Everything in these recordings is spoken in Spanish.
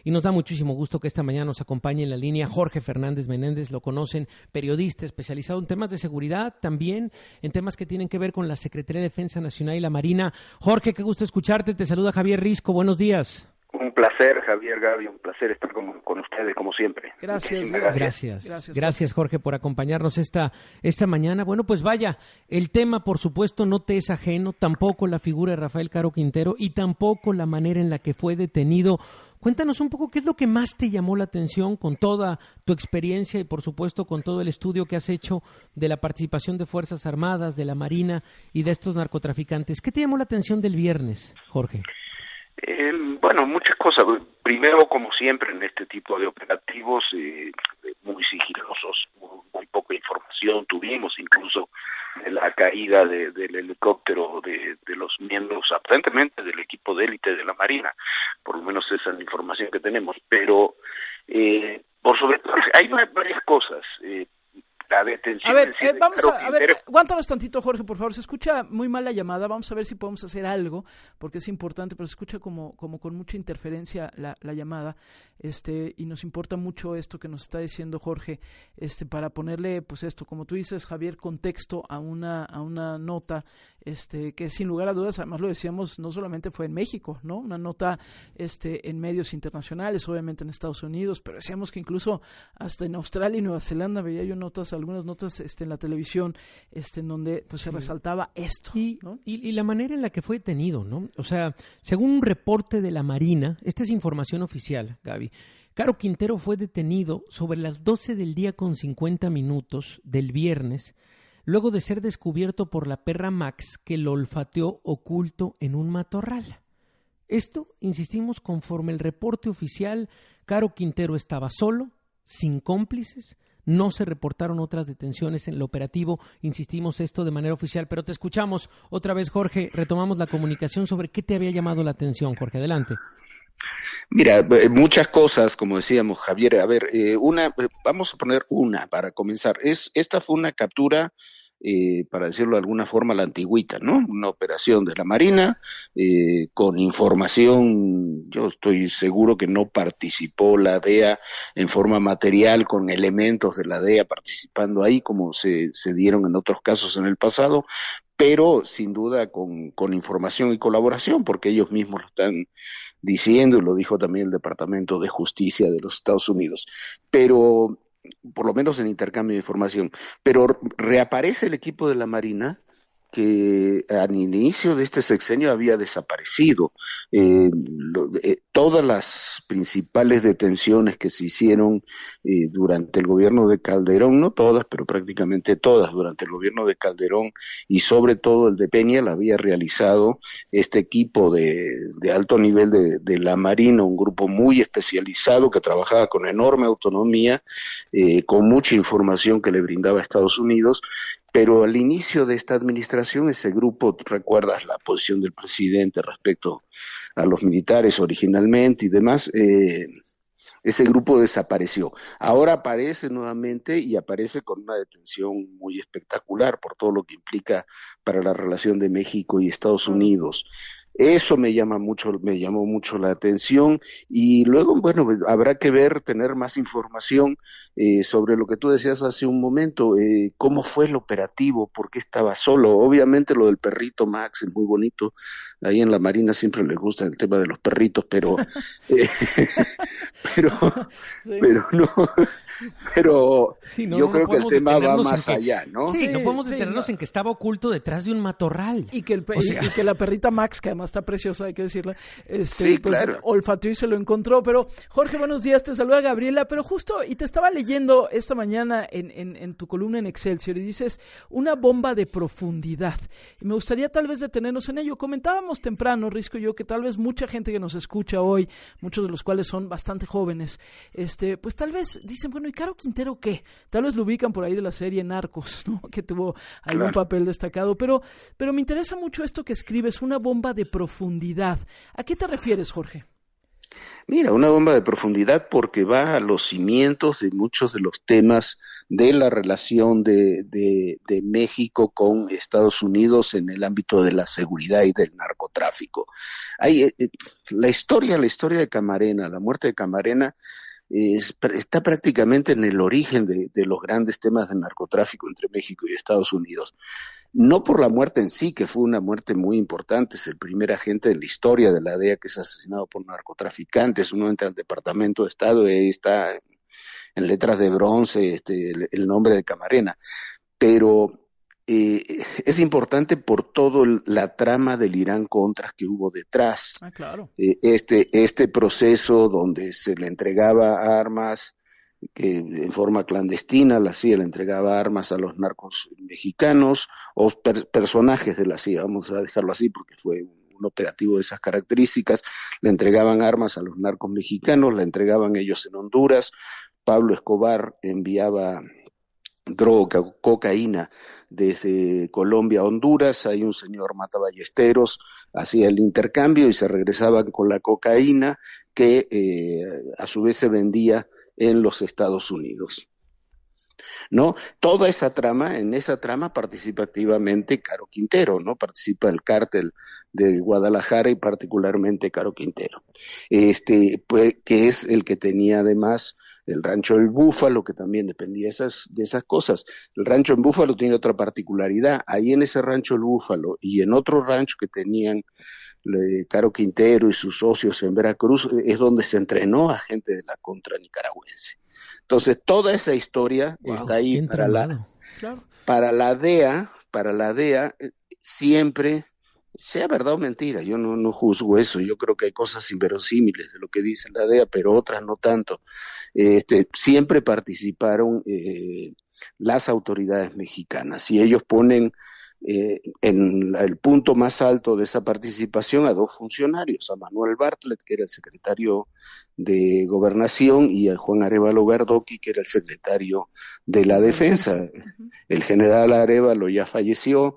y nos da muchísimo gusto que esta mañana nos acompañe en la línea Jorge Fernández Menéndez. Lo conocen, periodista especializado en temas de seguridad, también en temas que tienen que ver con la Secretaría de Defensa Nacional y la Marina. Jorge, qué gusto escucharte. Te saluda Javier Risco. Buenos días. Un placer, Javier, Gaby, un placer estar con ustedes, como siempre. Gracias, Jorge, por acompañarnos esta mañana. Bueno, pues vaya, el tema, por supuesto, no te es ajeno, tampoco la figura de Rafael Caro Quintero y tampoco la manera en la que fue detenido. Cuéntanos un poco qué es lo que más te llamó la atención con toda tu experiencia y, por supuesto, con todo el estudio que has hecho de la participación de Fuerzas Armadas, de la Marina y de estos narcotraficantes. ¿Qué te llamó la atención del viernes, Jorge? Bueno, muchas cosas. Primero, como siempre, en este tipo de operativos muy sigilosos, muy poca información tuvimos, incluso de la caída del helicóptero de los miembros, aparentemente, del equipo de élite de la Marina. Por lo menos esa es la información que tenemos. Pero, por sobre todo, hay varias cosas. La detención. A ver, aguántanos tantito, Jorge, por favor. Se escucha muy mal la llamada. Vamos a ver si podemos hacer algo, porque es importante, pero se escucha como con mucha interferencia la llamada. Y nos importa mucho esto que nos está diciendo Jorge, para ponerle, pues esto, como tú dices, Javier, contexto a una nota, que sin lugar a dudas, además lo decíamos, no solamente fue en México, ¿no? Una nota, en medios internacionales, obviamente en Estados Unidos, pero decíamos que incluso hasta en Australia y Nueva Zelanda veía yo algunas notas en la televisión, en donde pues se resaltaba esto, ¿no? Y la manera en la que fue detenido, ¿no? O sea, según un reporte de la Marina, esta es información oficial, Gaby, Caro Quintero fue detenido sobre las 12 del día con 50 minutos del viernes, luego de ser descubierto por la perra Max, que lo olfateó oculto en un matorral. Esto, insistimos, conforme el reporte oficial, Caro Quintero estaba solo, sin cómplices. No se reportaron otras detenciones en el operativo, insistimos esto de manera oficial, pero te escuchamos otra vez, Jorge. Retomamos la comunicación sobre qué te había llamado la atención, Jorge. Adelante. Mira, muchas cosas, como decíamos, Javier. A ver, vamos a poner una para comenzar. Esta fue una captura, para decirlo de alguna forma, la antigüita, ¿no? Una operación de la Marina, con información. Yo estoy seguro que no participó la DEA en forma material, con elementos de la DEA participando ahí, como se dieron en otros casos en el pasado, pero sin duda con información y colaboración, porque ellos mismos lo están diciendo, y lo dijo también el Departamento de Justicia de los Estados Unidos. Pero por lo menos en intercambio de información, pero reaparece el equipo de la Marina que al inicio de este sexenio había desaparecido. Todas las principales detenciones que se hicieron durante el gobierno de Calderón, no todas, pero prácticamente todas, durante el gobierno de Calderón y sobre todo el de Peña, la había realizado este equipo de alto nivel de la Marina, un grupo muy especializado que trabajaba con enorme autonomía, con mucha información que le brindaba a Estados Unidos. Pero al inicio de esta administración, ese grupo, recuerdas la posición del presidente respecto a los militares originalmente y demás, ese grupo desapareció. Ahora aparece nuevamente y aparece con una detención muy espectacular por todo lo que implica para la relación de México y Estados Unidos. Eso me llamó mucho la atención, y luego, bueno, habrá que tener más información sobre lo que tú decías hace un momento, cómo fue el operativo, por qué estaba solo. Obviamente lo del perrito Max es muy bonito, ahí en la Marina siempre les gusta el tema de los perritos, pero yo creo que el tema va más allá, ¿no? Sí, no podemos detenernos en que estaba oculto detrás de un matorral. Y que la perrita Max, que además está preciosa, hay que decirla, sí, pues, claro, olfateó y se lo encontró. Pero Jorge, buenos días, te saluda Gabriela, pero justo, y te estaba leyendo esta mañana en tu columna en Excelsior, y dices, una bomba de profundidad, y me gustaría tal vez detenernos en ello. Comentábamos temprano, Risco y yo, que tal vez mucha gente que nos escucha hoy, muchos de los cuales son bastante jóvenes, pues tal vez dicen, bueno, ¿y Caro Quintero qué? Tal vez lo ubican por ahí de la serie Narcos, ¿no? Que tuvo algún papel destacado, pero me interesa mucho esto que escribes, una bomba de profundidad. ¿A qué te refieres, Jorge? Mira, una bomba de profundidad porque va a los cimientos de muchos de los temas de la relación de México con Estados Unidos en el ámbito de la seguridad y del narcotráfico. Hay, la historia de Camarena, la muerte de Camarena, está prácticamente en el origen de los grandes temas de narcotráfico entre México y Estados Unidos. No por la muerte en sí, que fue una muerte muy importante, es el primer agente de la historia de la DEA que es asesinado por narcotraficantes, uno entra al Departamento de Estado y ahí está en letras de bronce el nombre de Camarena, pero es importante por todo la trama del Irán-Contras que hubo detrás. Claro. Este proceso donde se le entregaba armas, que en forma clandestina la CIA le entregaba armas a los narcos mexicanos o personajes de la CIA, vamos a dejarlo así porque fue un operativo de esas características, le entregaban armas a los narcos mexicanos, la entregaban ellos en Honduras, Pablo Escobar enviaba droga, cocaína desde Colombia a Honduras, hay un señor Mata Ballesteros, hacía el intercambio y se regresaban con la cocaína que a su vez se vendía en los Estados Unidos. ¿No? Toda esa trama, en esa trama participa activamente Caro Quintero, ¿no? Participa el cártel de Guadalajara y particularmente Caro Quintero. Pues, que es el que tenía además el rancho del Búfalo, que también dependía de esas cosas. El rancho en Búfalo tiene otra particularidad. Ahí en ese rancho el Búfalo y en otro rancho que tenían Caro Quintero y sus socios en Veracruz, es donde se entrenó a gente de la contra nicaragüense. Entonces, toda esa historia está ahí para la DEA, siempre, sea verdad o mentira, yo no juzgo eso, yo creo que hay cosas inverosímiles de lo que dice la DEA, pero otras no tanto. Siempre participaron las autoridades mexicanas y ellos ponen en el punto más alto de esa participación a dos funcionarios, a Manuel Bartlett, que era el secretario de Gobernación, y a Juan Arévalo Gardoqui, que era el secretario de la Defensa. El general Arévalo ya falleció,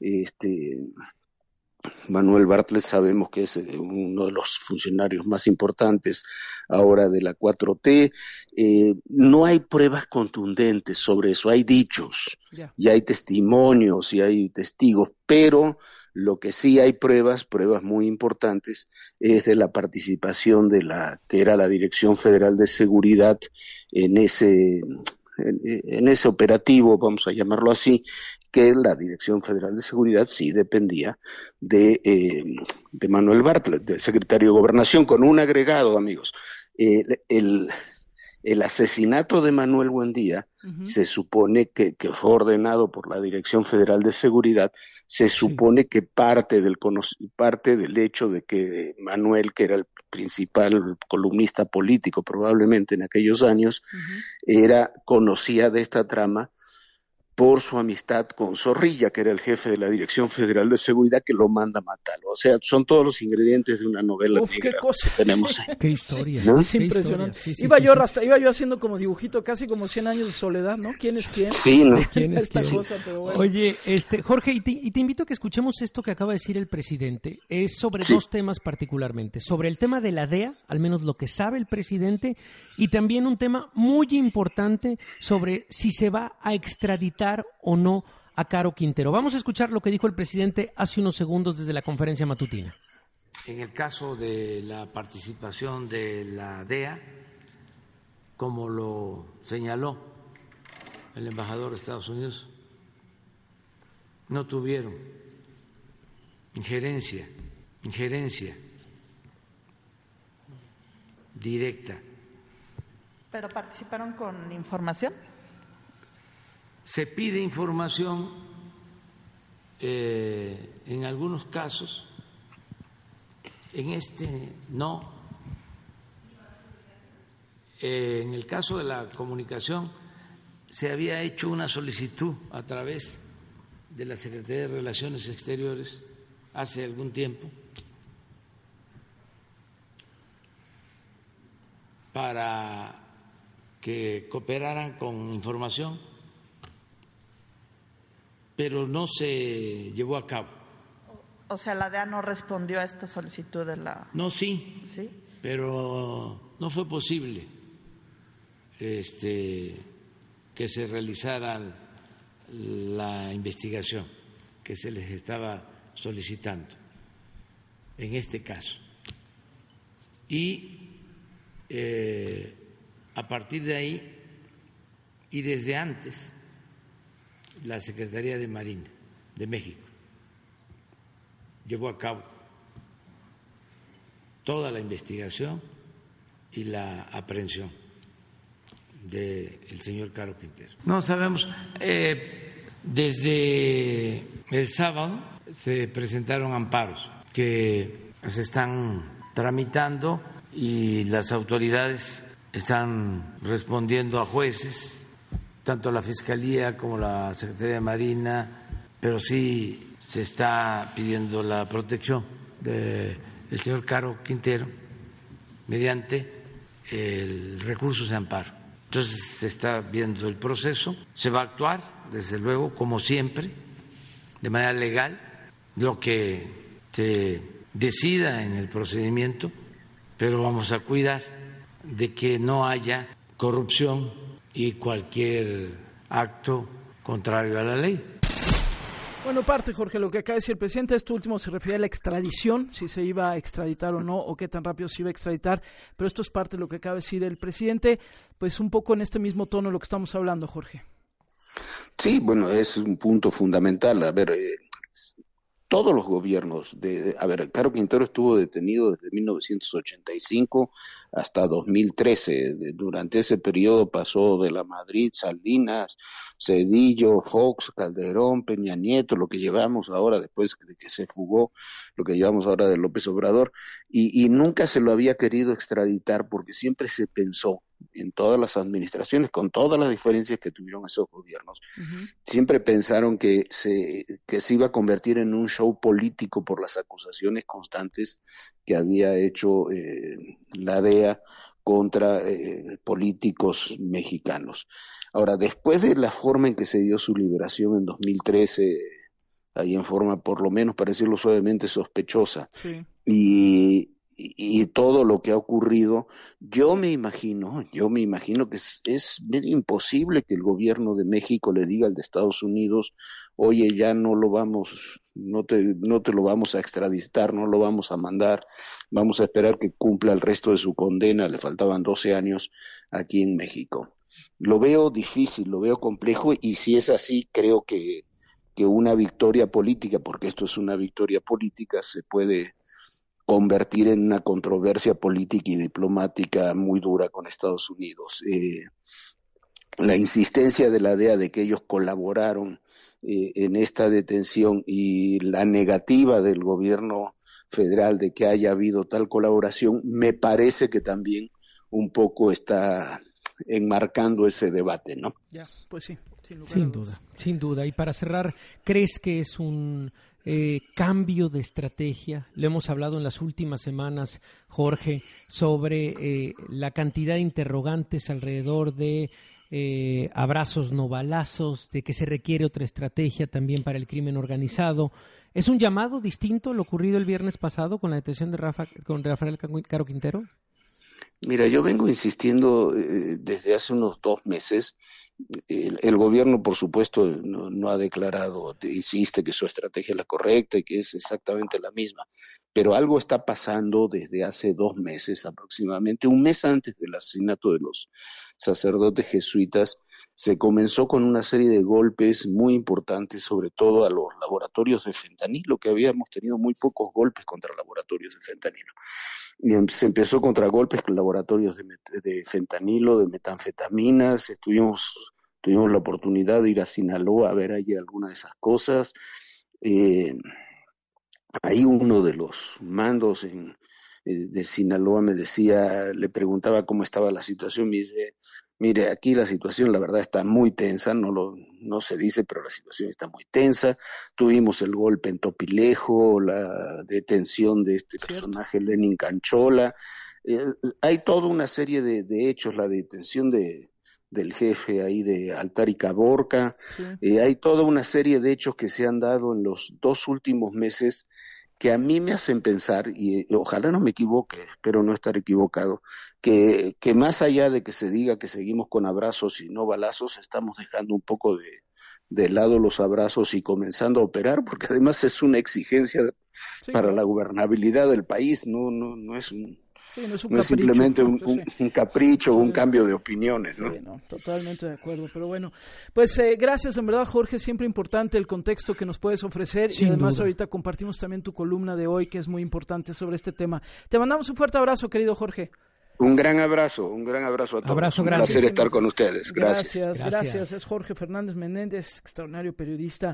Manuel Bartlett sabemos que es uno de los funcionarios más importantes ahora de la 4T. No hay pruebas contundentes sobre eso, hay dichos, y hay testimonios y hay testigos, pero lo que sí hay pruebas muy importantes, es de la participación de que era la Dirección Federal de Seguridad en ese operativo, vamos a llamarlo así, que la Dirección Federal de Seguridad sí dependía de Manuel Bartlett, del secretario de Gobernación, con un agregado, amigos. El asesinato de Manuel Buendía se supone que fue ordenado por la Dirección Federal de Seguridad, se supone que parte del hecho de que Manuel, que era el principal columnista político probablemente en aquellos años, conocía de esta trama por su amistad con Zorrilla, que era el jefe de la Dirección Federal de Seguridad, que lo manda a matarlo. O sea, son todos los ingredientes de una novela negra qué cosa. que tenemos ahí. Qué historia. ¿No? Es impresionante. Iba yo haciendo como dibujito, casi como 100 años de soledad, ¿no? ¿Quién es quién? Sí, ¿no? ¿Quién es quién? Cosa, pero bueno. Oye, Jorge, y te invito a que escuchemos esto que acaba de decir el presidente. Es sobre dos temas particularmente. Sobre el tema de la DEA, al menos lo que sabe el presidente, y también un tema muy importante sobre si se va a extraditar o no a Caro Quintero. Vamos a escuchar lo que dijo el presidente hace unos segundos desde la conferencia matutina. En el caso de la participación de la DEA, como lo señaló el embajador de Estados Unidos, no tuvieron injerencia directa. ¿Pero participaron con información? Se pide información en algunos casos, en este no. En el caso de la comunicación se había hecho una solicitud a través de la Secretaría de Relaciones Exteriores hace algún tiempo para que cooperaran con información, pero no se llevó a cabo. O sea, la DEA no respondió a esta solicitud de la... No, sí. ¿Sí? pero no fue posible que se realizara la investigación que se les estaba solicitando en este caso. Y a partir de ahí y desde antes, la Secretaría de Marina de México llevó a cabo toda la investigación y la aprehensión del señor Caro Quintero. No sabemos, desde el sábado se presentaron amparos que se están tramitando y las autoridades están respondiendo a jueces, tanto la Fiscalía como la Secretaría de Marina, pero sí se está pidiendo la protección del señor Caro Quintero mediante el recurso de amparo. Entonces se está viendo el proceso, se va a actuar, desde luego, como siempre, de manera legal, lo que se decida en el procedimiento, pero vamos a cuidar de que no haya corrupción y cualquier acto contrario a la ley. Bueno, parte, Jorge, lo que acaba de decir el presidente, esto último se refiere a la extradición, si se iba a extraditar o no, o qué tan rápido se iba a extraditar, pero esto es parte de lo que acaba de decir el presidente, pues un poco en este mismo tono de lo que estamos hablando, Jorge. Sí, bueno, es un punto fundamental. A ver, todos los gobiernos, Caro Quintero estuvo detenido desde 1985 hasta 2013. Durante ese periodo pasó de la Madrid, Salinas, Zedillo, Fox, Calderón, Peña Nieto, lo que llevamos ahora después de que se fugó, lo que llevamos ahora de López Obrador, y nunca se lo había querido extraditar porque siempre se pensó en todas las administraciones, con todas las diferencias que tuvieron esos gobiernos, siempre pensaron que se iba a convertir en un show político por las acusaciones constantes que había hecho la DEA contra políticos mexicanos. Ahora, después de la forma en que se dio su liberación en 2013, ahí en forma, por lo menos, para decirlo suavemente, sospechosa, sí, y todo lo que ha ocurrido, yo me imagino que es medio imposible que el gobierno de México le diga al de Estados Unidos, oye, ya no te lo vamos a extraditar, no lo vamos a mandar, vamos a esperar que cumpla el resto de su condena, le faltaban 12 años aquí en México. Lo veo difícil, lo veo complejo, y si es así, creo que una victoria política, porque esto es una victoria política, se puede convertir en una controversia política y diplomática muy dura con Estados Unidos. La insistencia de la DEA de que ellos colaboraron en esta detención y la negativa del gobierno federal de que haya habido tal colaboración, me parece que también un poco está enmarcando ese debate, ¿no? Ya, pues sí, sin duda. Y para cerrar, ¿crees que es un cambio de estrategia? Lo hemos hablado en las últimas semanas, Jorge, sobre la cantidad de interrogantes alrededor de abrazos no balazos, de que se requiere otra estrategia también para el crimen organizado. ¿Es un llamado distinto a lo ocurrido el viernes pasado con la detención de Rafael Caro Quintero? Mira, yo vengo insistiendo desde hace unos 2 meses. El gobierno, por supuesto, no ha declarado, insiste que su estrategia es la correcta y que es exactamente la misma, pero algo está pasando desde hace 2 meses aproximadamente. Un mes antes del asesinato de los sacerdotes jesuitas, se comenzó con una serie de golpes muy importantes, sobre todo a los laboratorios de fentanilo, que habíamos tenido muy pocos golpes contra laboratorios de fentanilo. Y se empezó contra golpes con laboratorios de fentanilo, de metanfetaminas. Tuvimos la oportunidad de ir a Sinaloa a ver allí algunas de esas cosas. Ahí uno de los mandos de Sinaloa le preguntaba cómo estaba la situación, me dice, mire, aquí la situación la verdad está muy tensa, no se dice, pero la situación está muy tensa. Tuvimos el golpe en Topilejo, la detención de este personaje Lenin Canchola. Hay toda una serie de hechos, la detención del jefe ahí de Altar y Caborca. Hay toda una serie de hechos que se han dado en los 2 últimos meses que a mí me hacen pensar, y ojalá no me equivoque, espero no estar equivocado, que más allá de que se diga que seguimos con abrazos y no balazos, estamos dejando un poco de lado los abrazos y comenzando a operar, porque además es una exigencia para la gobernabilidad del país, no es no es simplemente un capricho o un cambio de opiniones, ¿no? Sí, no, totalmente de acuerdo, pero bueno, pues gracias en verdad, Jorge, siempre importante el contexto que nos puedes ofrecer. Sin y además duda. Ahorita compartimos también tu columna de hoy, que es muy importante sobre este tema. Te mandamos un fuerte abrazo, querido Jorge. Un gran abrazo a todos. Abrazo un grande. placer estar con ustedes. Gracias. Es Jorge Fernández Menéndez, extraordinario periodista.